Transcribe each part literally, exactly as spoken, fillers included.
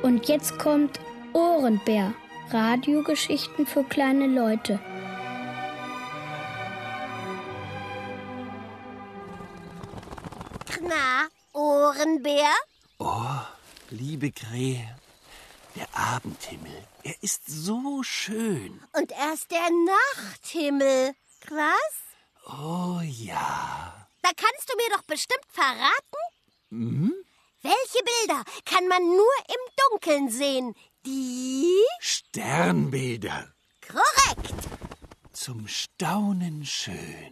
Und jetzt kommt Ohrenbär. Radiogeschichten für kleine Leute. Na, Ohrenbär? Oh, liebe Krähe, der Abendhimmel, er ist so schön. Und erst der Nachthimmel. Was? Oh ja. Da kannst du mir doch bestimmt verraten? Hm? Welche Bilder kann man nur im Dunkeln sehen? Die? Sternbilder. Korrekt. Zum Staunen schön.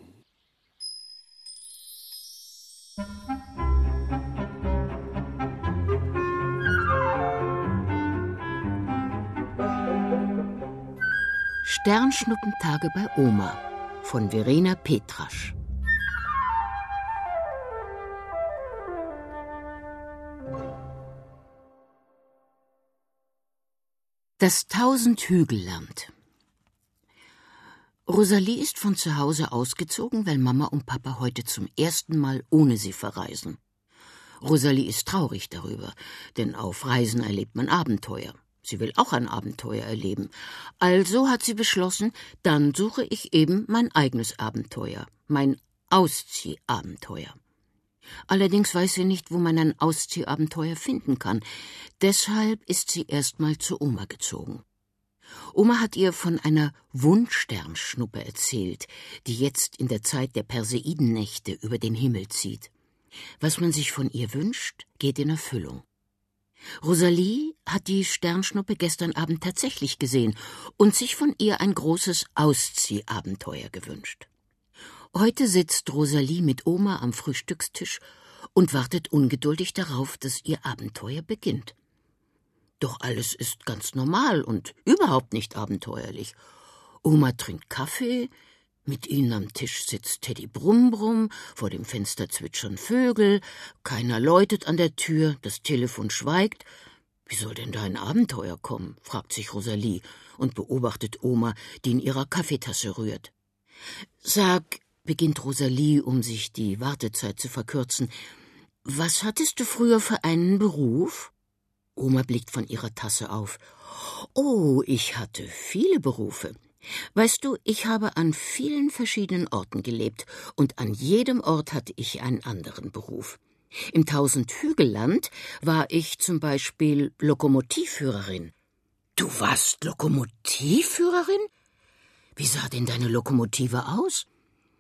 Sternschnuppentage bei Oma von Verena Petrasch. Das Tausendhügelland. Rosalie ist von zu Hause ausgezogen, weil Mama und Papa heute zum ersten Mal ohne sie verreisen. Rosalie ist traurig darüber, denn auf Reisen erlebt man Abenteuer. Sie will auch ein Abenteuer erleben. Also hat sie beschlossen, dann suche ich eben mein eigenes Abenteuer, mein Ausziehabenteuer. Allerdings weiß sie nicht, wo man ein Ausziehabenteuer finden kann. Deshalb ist sie erst mal zu Oma gezogen. Oma hat ihr von einer Wunschsternschnuppe erzählt, die jetzt in der Zeit der Perseidennächte über den Himmel zieht. Was man sich von ihr wünscht, geht in Erfüllung. Rosalie hat die Sternschnuppe gestern Abend tatsächlich gesehen und sich von ihr ein großes Ausziehabenteuer gewünscht. Heute sitzt Rosalie mit Oma am Frühstückstisch und wartet ungeduldig darauf, dass ihr Abenteuer beginnt. Doch alles ist ganz normal und überhaupt nicht abenteuerlich. Oma trinkt Kaffee, mit ihnen am Tisch sitzt Teddy Brumbrum, vor dem Fenster zwitschern Vögel, keiner läutet an der Tür, das Telefon schweigt. Wie soll denn da ein Abenteuer kommen, fragt sich Rosalie und beobachtet Oma, die in ihrer Kaffeetasse rührt. Sag, beginnt Rosalie, um sich die Wartezeit zu verkürzen, was hattest du früher für einen Beruf? Oma blickt von ihrer Tasse auf. Oh, ich hatte viele Berufe. Weißt du, ich habe an vielen verschiedenen Orten gelebt und an jedem Ort hatte ich einen anderen Beruf. Im Tausendhügelland war ich zum Beispiel Lokomotivführerin. Du warst Lokomotivführerin? Wie sah denn deine Lokomotive aus?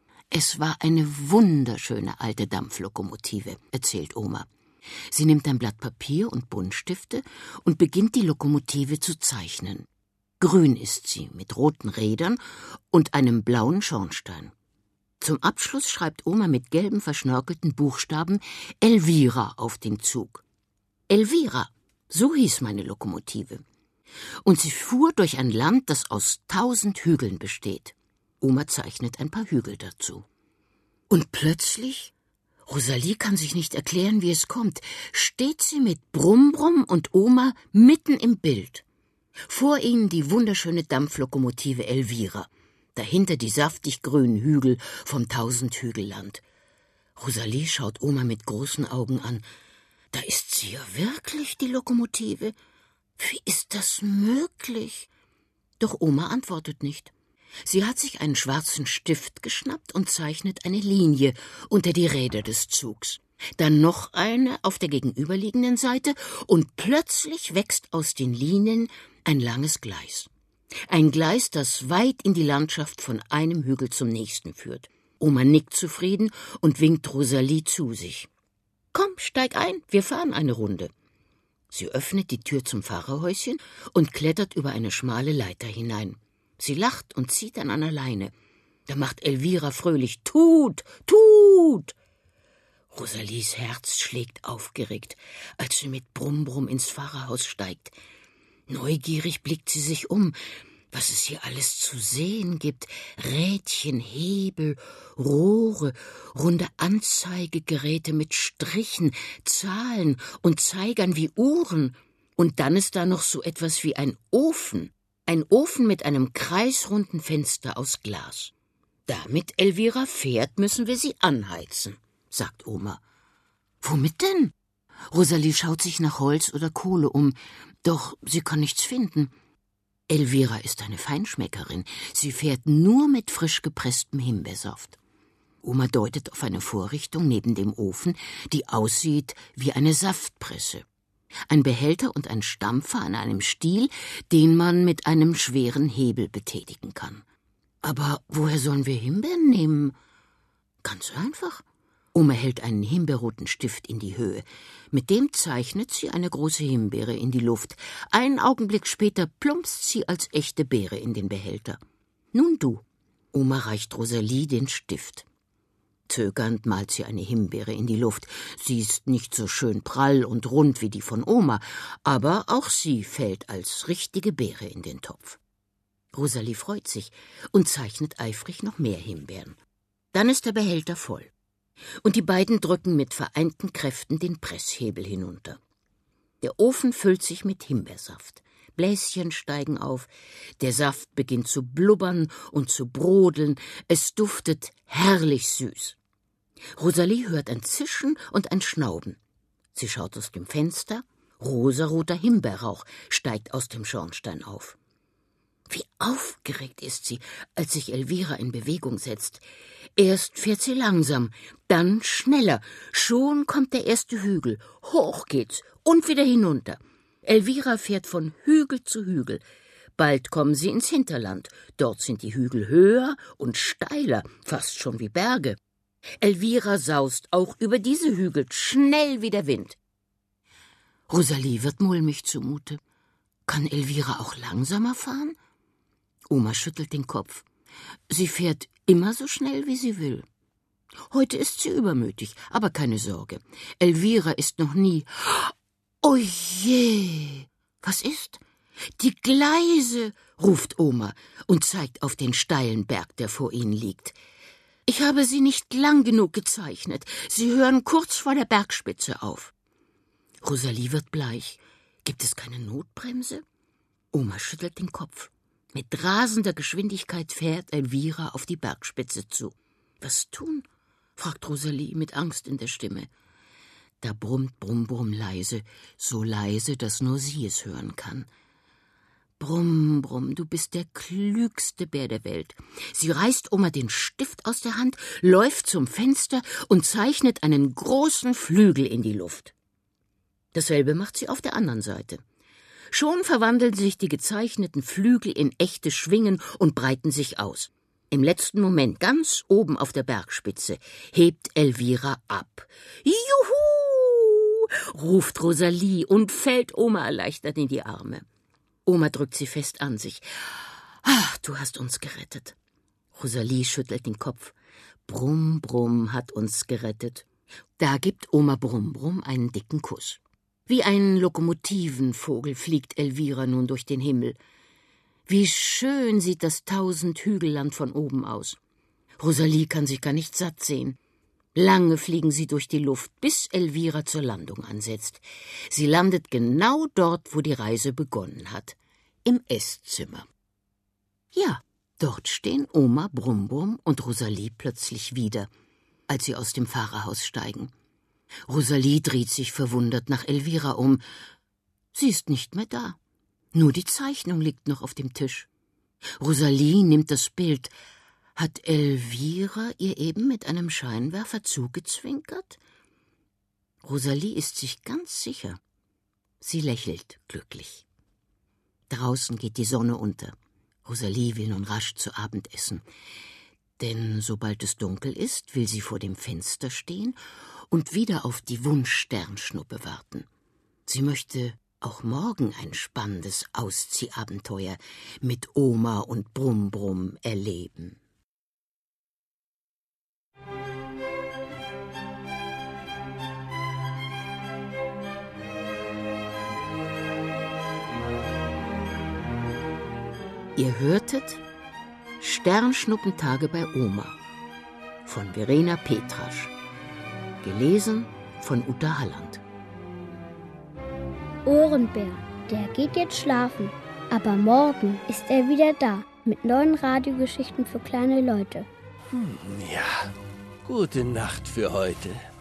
Es war eine wunderschöne alte Dampflokomotive, erzählt Oma. Sie nimmt ein Blatt Papier und Buntstifte und beginnt die Lokomotive zu zeichnen. Grün ist sie, mit roten Rädern und einem blauen Schornstein. Zum Abschluss schreibt Oma mit gelben verschnörkelten Buchstaben Elvira auf den Zug. Elvira, so hieß meine Lokomotive. Und sie fuhr durch ein Land, das aus tausend Hügeln besteht. Oma zeichnet ein paar Hügel dazu. Und plötzlich, Rosalie kann sich nicht erklären, wie es kommt, steht sie mit Brumbrum und Oma mitten im Bild. Vor ihnen die wunderschöne Dampflokomotive Elvira, dahinter die saftig grünen Hügel vom Tausendhügelland. Rosalie schaut Oma mit großen Augen an. Da ist sie ja wirklich, die Lokomotive. Wie ist das möglich? Doch Oma antwortet nicht. Sie hat sich einen schwarzen Stift geschnappt und zeichnet eine Linie unter die Räder des Zugs. Dann noch eine auf der gegenüberliegenden Seite und plötzlich wächst aus den Linien ein langes Gleis. Ein Gleis, das weit in die Landschaft von einem Hügel zum nächsten führt. Oma nickt zufrieden und winkt Rosalie zu sich. »Komm, steig ein, wir fahren eine Runde.« Sie öffnet die Tür zum Fahrerhäuschen und klettert über eine schmale Leiter hinein. Sie lacht und zieht an einer Leine. Da macht Elvira fröhlich »Tut, tut!« Rosalies Herz schlägt aufgeregt, als sie mit Brumbrum ins Fahrerhaus steigt. Neugierig blickt sie sich um, was es hier alles zu sehen gibt. Rädchen, Hebel, Rohre, runde Anzeigegeräte mit Strichen, Zahlen und Zeigern wie Uhren. Und dann ist da noch so etwas wie ein Ofen. Ein Ofen mit einem kreisrunden Fenster aus Glas. Damit Elvira fährt, müssen wir sie anheizen, sagt Oma. Womit denn? Rosalie schaut sich nach Holz oder Kohle um. Doch sie kann nichts finden. Elvira ist eine Feinschmeckerin. Sie fährt nur mit frisch gepresstem Himbeersaft. Oma deutet auf eine Vorrichtung neben dem Ofen, die aussieht wie eine Saftpresse. Ein Behälter und ein Stampfer an einem Stiel, den man mit einem schweren Hebel betätigen kann. Aber woher sollen wir Himbeeren nehmen? Ganz einfach. Oma hält einen himbeerroten Stift in die Höhe. Mit dem zeichnet sie eine große Himbeere in die Luft. Einen Augenblick später plumpst sie als echte Beere in den Behälter. Nun du. Oma reicht Rosalie den Stift. Zögernd malt sie eine Himbeere in die Luft. Sie ist nicht so schön prall und rund wie die von Oma, aber auch sie fällt als richtige Beere in den Topf. Rosalie freut sich und zeichnet eifrig noch mehr Himbeeren. Dann ist der Behälter voll. Und die beiden drücken mit vereinten Kräften den Presshebel hinunter. Der Ofen füllt sich mit Himbeersaft. Bläschen steigen auf, der Saft beginnt zu blubbern und zu brodeln, es duftet herrlich süß. Rosalie hört ein Zischen und ein Schnauben. Sie schaut aus dem Fenster, rosaroter Himbeerrauch steigt aus dem Schornstein auf. Wie aufgeregt ist sie, als sich Elvira in Bewegung setzt. Erst fährt sie langsam, dann schneller. Schon kommt der erste Hügel. Hoch geht's und wieder hinunter. Elvira fährt von Hügel zu Hügel. Bald kommen sie ins Hinterland. Dort sind die Hügel höher und steiler, fast schon wie Berge. Elvira saust auch über diese Hügel, schnell wie der Wind. Rosalie wird mulmig zumute. Kann Elvira auch langsamer fahren? Oma schüttelt den Kopf. Sie fährt immer so schnell, wie sie will. Heute ist sie übermütig, aber keine Sorge. Elvira ist noch nie... »Oh je! Was ist?« »Die Gleise«, ruft Oma und zeigt auf den steilen Berg, der vor ihnen liegt. »Ich habe sie nicht lang genug gezeichnet. Sie hören kurz vor der Bergspitze auf.« Rosalie wird bleich. Gibt es keine Notbremse? Oma schüttelt den Kopf. Mit rasender Geschwindigkeit fährt Elvira auf die Bergspitze zu. »Was tun?« fragt Rosalie mit Angst in der Stimme. Da brummt Brumm Brumm leise, so leise, dass nur sie es hören kann. »Brumm Brumm, du bist der klügste Bär der Welt.« Sie reißt Oma den Stift aus der Hand, läuft zum Fenster und zeichnet einen großen Flügel in die Luft. Dasselbe macht sie auf der anderen Seite. Schon verwandeln sich die gezeichneten Flügel in echte Schwingen und breiten sich aus. Im letzten Moment, ganz oben auf der Bergspitze, hebt Elvira ab. »Juhu!« ruft Rosalie und fällt Oma erleichtert in die Arme. Oma drückt sie fest an sich. »Ach, du hast uns gerettet.« Rosalie schüttelt den Kopf. »Brumm, Brumm hat uns gerettet.« Da gibt Oma Brumm Brumm einen dicken Kuss. Wie ein Lokomotivenvogel fliegt Elvira nun durch den Himmel. Wie schön sieht das Tausendhügelland von oben aus. Rosalie kann sich gar nicht satt sehen. Lange fliegen sie durch die Luft, bis Elvira zur Landung ansetzt. Sie landet genau dort, wo die Reise begonnen hat, im Esszimmer. Ja, dort stehen Oma Brumm Brumm und Rosalie plötzlich wieder, als sie aus dem Fahrerhaus steigen. Rosalie dreht sich verwundert nach Elvira um. Sie ist nicht mehr da. Nur die Zeichnung liegt noch auf dem Tisch. Rosalie nimmt das Bild. Hat Elvira ihr eben mit einem Scheinwerfer zugezwinkert? Rosalie ist sich ganz sicher. Sie lächelt glücklich. Draußen geht die Sonne unter. Rosalie will nun rasch zu Abend essen. Denn sobald es dunkel ist, will sie vor dem Fenster stehen und wieder auf die Wunschsternschnuppe warten. Sie möchte auch morgen ein spannendes Ausziehabenteuer mit Oma und Brumm Brumm erleben. Ihr hörtet Sternschnuppentage bei Oma von Verena Petrasch, gelesen von Uta Halland. Ohrenbär, der geht jetzt schlafen, aber morgen ist er wieder da mit neuen Radiogeschichten für kleine Leute. Hm, ja, gute Nacht für heute.